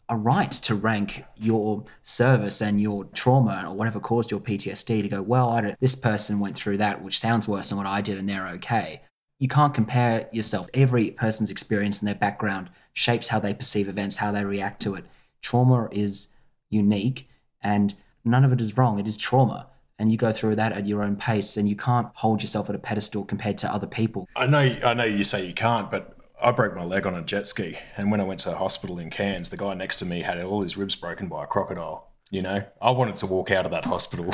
a right to rank your service and your trauma or whatever caused your P T S D to go, well, I don't, this person went through that, which sounds worse than what I did, and they're okay. You can't compare yourself. Every person's experience and their background shapes how they perceive events, how they react to it. Trauma is unique, and none of it is wrong. It is trauma. And you go through that at your own pace, and you can't hold yourself at a pedestal compared to other people. I know, I know you say you can't, but I broke my leg on a jet ski, and when I went to the hospital in Cairns, the guy next to me had all his ribs broken by a crocodile. You know, I wanted to walk out of that hospital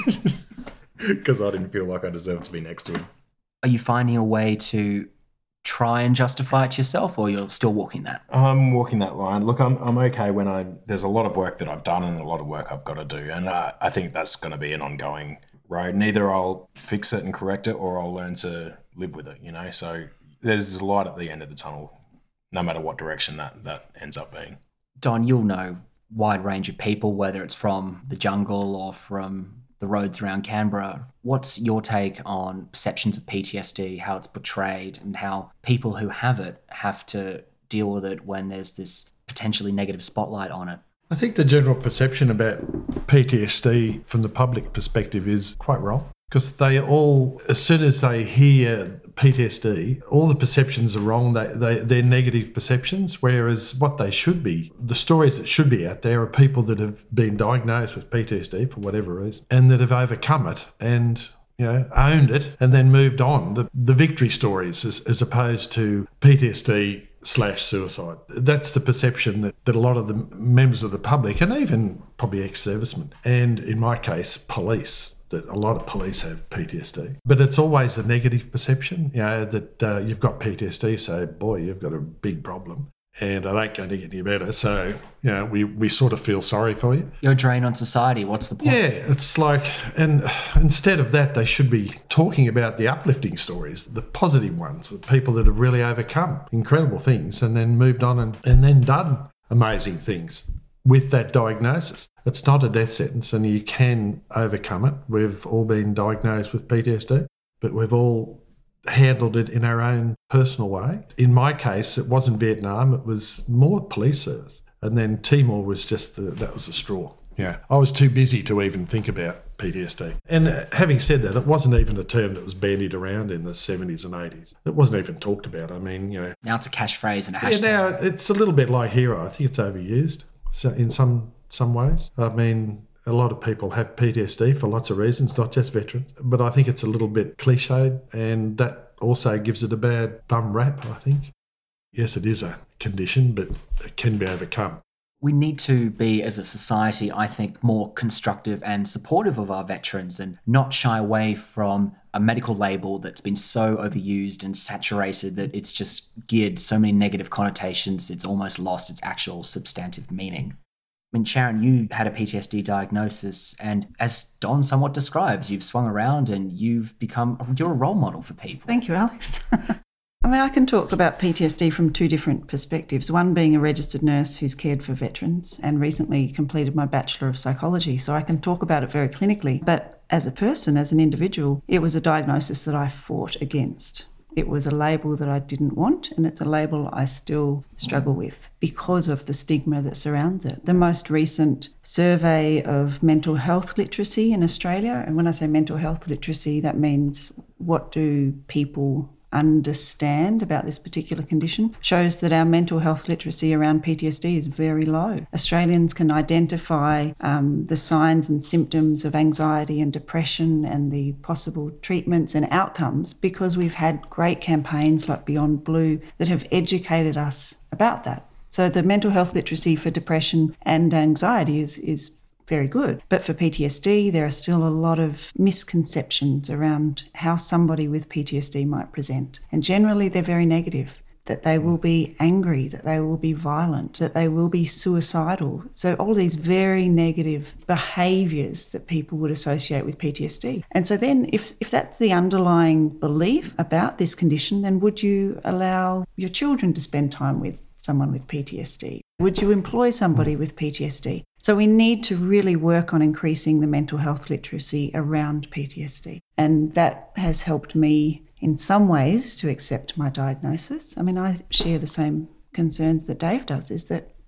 because I didn't feel like I deserved to be next to him. Are you finding a way to try and justify it to yourself, or you're still walking that? I'm walking that line. Look, I'm I'm okay when I there's a lot of work that I've done and a lot of work I've got to do, and I, I think that's going to be an ongoing road. And either I'll fix it and correct it, or I'll learn to live with it. You know, so there's a light at the end of the tunnel, no matter what direction that that ends up being. Don, you'll know wide range of people, whether it's from the jungle or from the roads around Canberra. What's your take on perceptions of P T S D, how it's portrayed, and how people who have it have to deal with it when there's this potentially negative spotlight on it? I think the general perception about P T S D from the public perspective is quite wrong, because they all, as soon as they hear P T S D, all the perceptions are wrong. They, they, they're negative perceptions, whereas what they should be, the stories that should be out there are people that have been diagnosed with P T S D for whatever reason and that have overcome it and, you know, owned it and then moved on. The, the victory stories as, as opposed to P T S D slash suicide. That's the perception that, that a lot of the members of the public, and even probably ex-servicemen, and in my case, police, that a lot of police have P T S D. But it's always the negative perception, you know, that uh, you've got P T S D, so boy, you've got a big problem and it ain't going to get any better. So, you know, we, we sort of feel sorry for you. You're a drain on society. What's the point? Yeah, it's like, and instead of that, they should be talking about the uplifting stories, the positive ones, the people that have really overcome incredible things and then moved on and, and then done amazing things with that diagnosis. It's not a death sentence and you can overcome it. We've all been diagnosed with P T S D, but we've all handled it in our own personal way. In my case, it wasn't Vietnam, it was more police service. And then Timor was just the, that was the straw. Yeah, I was too busy to even think about P T S D. And uh, having said that, it wasn't even a term that was bandied around in the seventies and eighties. It wasn't even talked about. I mean, you know. Now it's a catchphrase and a hashtag. Yeah, now it's a little bit like hero. I think it's overused so in some some ways. I mean, a lot of people have P T S D for lots of reasons, not just veterans. But I think it's a little bit cliched, and that also gives it a bad bum rap, I think. Yes, it is a condition, but it can be overcome. We need to be, as a society, I think, more constructive and supportive of our veterans and not shy away from a medical label that's been so overused and saturated that it's just geared so many negative connotations, it's almost lost its actual substantive meaning. I mean, Sharon, you had a P T S D diagnosis, and as Don somewhat describes, you've swung around and you've become, you're a role model for people. Thank you, Alex. I mean, I can talk about P T S D from two different perspectives. One being a registered nurse who's cared for veterans and recently completed my Bachelor of Psychology, so I can talk about it very clinically. But as a person, as an individual, it was a diagnosis that I fought against. It was a label that I didn't want, and it's a label I still struggle with because of the stigma that surrounds it. The most recent survey of mental health literacy in Australia, and when I say mental health literacy, that means what do people understand about this particular condition, shows that our mental health literacy around P T S D is very low. Australians can identify um, the signs and symptoms of anxiety and depression and the possible treatments and outcomes because we've had great campaigns like Beyond Blue that have educated us about that. So the mental health literacy for depression and anxiety is is very good. But for P T S D, there are still a lot of misconceptions around how somebody with P T S D might present. And generally, they're very negative, that they will be angry, that they will be violent, that they will be suicidal. So all these very negative behaviours that people would associate with P T S D. And so then if, if that's the underlying belief about this condition, then would you allow your children to spend time with someone with P T S D? Would you employ somebody with P T S D? So we need to really work on increasing the mental health literacy around P T S D. And that has helped me in some ways to accept my diagnosis. I mean, I share the same concerns that Dave does, is that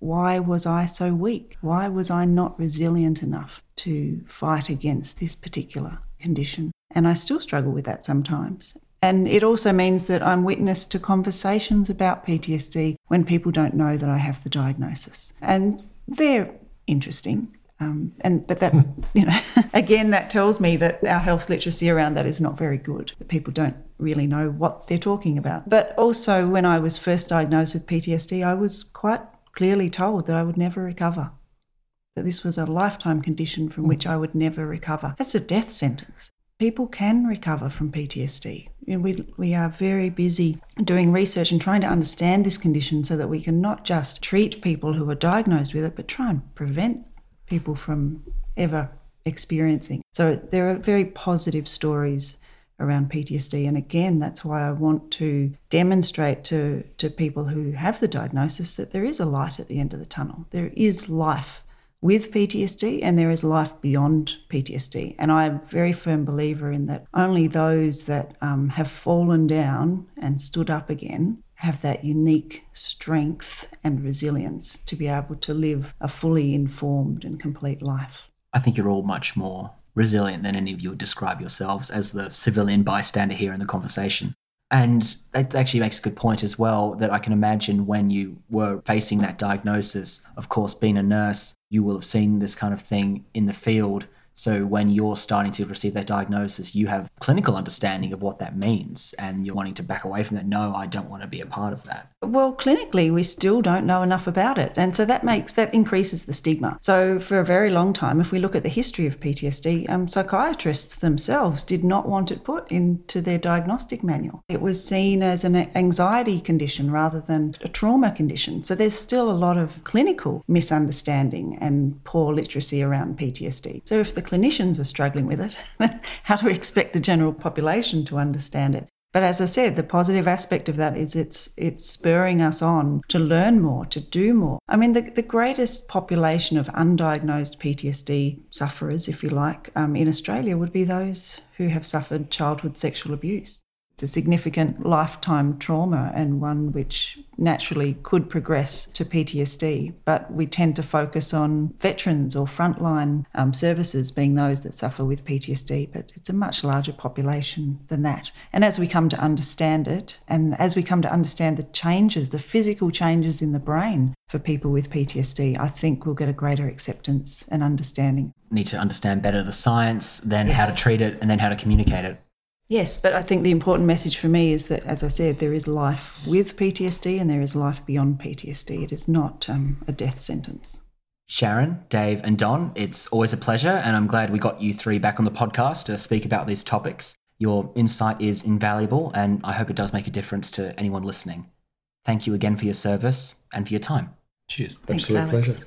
why was I so weak? Why was I not resilient enough to fight against this particular condition? And I still struggle with that sometimes. And it also means that I'm witness to conversations about P T S D when people don't know that I have the diagnosis. And they're interesting. Um, and but that, you know, again, that tells me that our health literacy around that is not very good, that people don't really know what they're talking about. But also, when I was first diagnosed with P T S D, I was quite clearly told that I would never recover, that this was a lifetime condition from which I would never recover. That's a death sentence. People can recover from P T S D. You know, we, we are very busy doing research and trying to understand this condition so that we can not just treat people who are diagnosed with it, but try and prevent people from ever experiencing. So there are very positive stories around P T S D. And again, that's why I want to demonstrate to, to people who have the diagnosis that there is a light at the end of the tunnel. There is life with P T S D and there is life beyond P T S D. And I'm a very firm believer in that only those that um, have fallen down and stood up again have that unique strength and resilience to be able to live a fully informed and complete life. I think you're all much more resilient than any of you would describe yourselves as the civilian bystander here in the conversation. And that actually makes a good point as well, that I can imagine when you were facing that diagnosis, of course, being a nurse, you will have seen this kind of thing in the field. So when you're starting to receive that diagnosis, you have clinical understanding of what that means and you're wanting to back away from that. No, I don't want to be a part of that. Well, clinically, we still don't know enough about it. And so that makes, that increases the stigma. So for a very long time, if we look at the history of P T S D, um, psychiatrists themselves did not want it put into their diagnostic manual. It was seen as an anxiety condition rather than a trauma condition. So there's still a lot of clinical misunderstanding and poor literacy around P T S D. So if the clinicians are struggling with it, how do we expect the general population to understand it? But as I said, the positive aspect of that is it's it's spurring us on to learn more, to do more. I mean, the, the greatest population of undiagnosed P T S D sufferers, if you like, um, in Australia would be those who have suffered childhood sexual abuse. It's a significant lifetime trauma and one which naturally could progress to P T S D, but we tend to focus on veterans or frontline um, services being those that suffer with P T S D, but it's a much larger population than that. And as we come to understand it, and as we come to understand the changes, the physical changes in the brain for people with P T S D, I think we'll get a greater acceptance and understanding. Need to understand better the science, then Yes. how to treat it, and then how to communicate it. Yes, but I think the important message for me is that, as I said, there is life with P T S D and there is life beyond P T S D. It is not um, a death sentence. Sharon, Dave, and Don, it's always a pleasure, and I'm glad we got you three back on the podcast to speak about these topics. Your insight is invaluable, and I hope it does make a difference to anyone listening. Thank you again for your service and for your time. Cheers. Thanks, Absolute Alex. pleasure.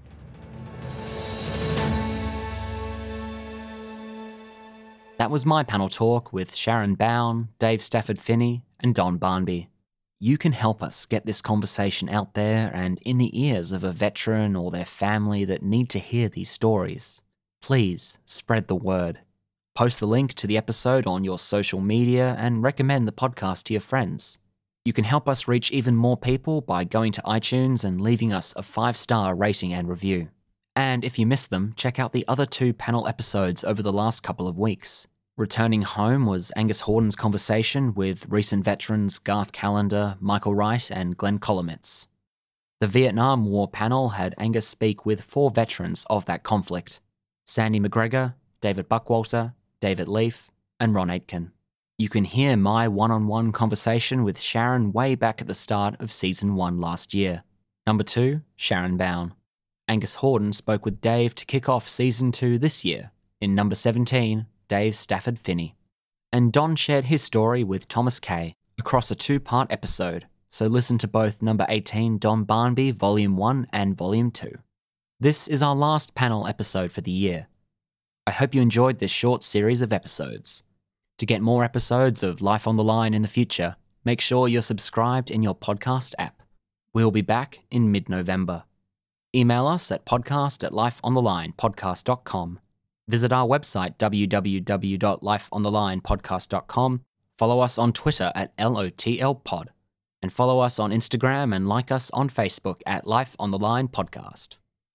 That was my panel talk with Sharon Bown, Dave Stafford-Finney, and Don Barnby. You can help us get this conversation out there and in the ears of a veteran or their family that need to hear these stories. Please spread the word. Post the link to the episode on your social media and recommend the podcast to your friends. You can help us reach even more people by going to iTunes and leaving us a five-star rating and review. And if you missed them, check out the other two panel episodes over the last couple of weeks. Returning home was Angus Horden's conversation with recent veterans Garth Callender, Michael Wright, and Glenn Kolomitz. The Vietnam War panel had Angus speak with four veterans of that conflict: Sandy McGregor, David Buckwalter, David Leaf, and Ron Aitken. You can hear my one-on-one conversation with Sharon way back at the start of season one last year. Number two, Sharon Bown. Angus Horden spoke with Dave to kick off season two this year. In number seventeen, Dave Stafford-Finney. And Don shared his story with Thomas Kay across a two-part episode, so listen to both number eighteen, Don Barnby, Volume one and Volume two. This is our last panel episode for the year. I hope you enjoyed this short series of episodes. To get more episodes of Life on the Line in the future, make sure you're subscribed in your podcast app. We'll be back in mid-November. Email us at podcast at lifeonthelinepodcast dot com. Visit our website, w w w dot life on the line podcast dot com. Follow us on Twitter at L O T L pod. And follow us on Instagram and like us on Facebook at Life on the Line Podcast.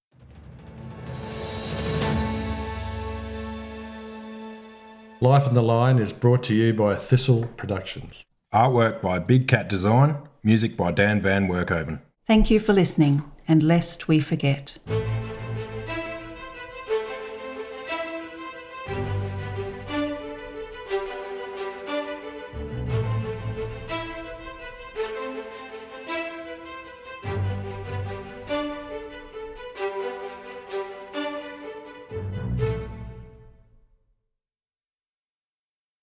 Life on the Line is brought to you by Thistle Productions. Artwork by Big Cat Design, music by Dan Van Werkhoven. Thank you for listening, and lest we forget.